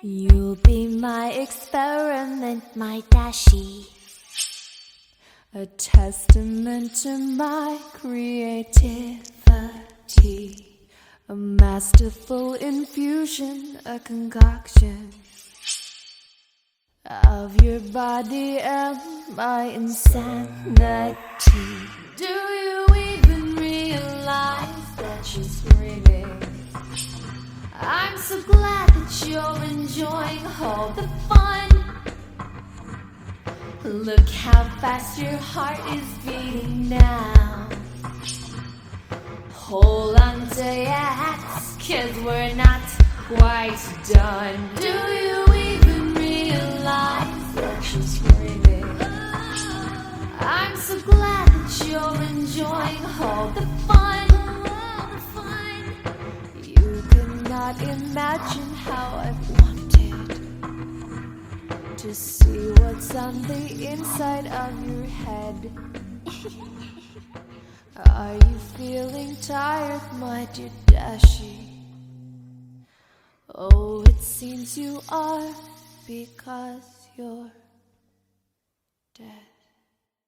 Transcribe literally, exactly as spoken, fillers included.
You'll be my experiment, my dashi, a testament to my creativity, a masterful infusion, a concoction of your body and my insanity. Do you even realize that you're screaming? I'm so glad that you're enjoying all the fun. Look how fast your heart is beating now. Hold on to your hats, 'cause we're not quite done. Do you even realize that you're screaming? I'm so glad that you're enjoying all the fun. You cannot imagine how I've wanted to see what's on the inside of your head. Are you feeling tired, my dear Dashi? Oh, it seems you are, because you're dead.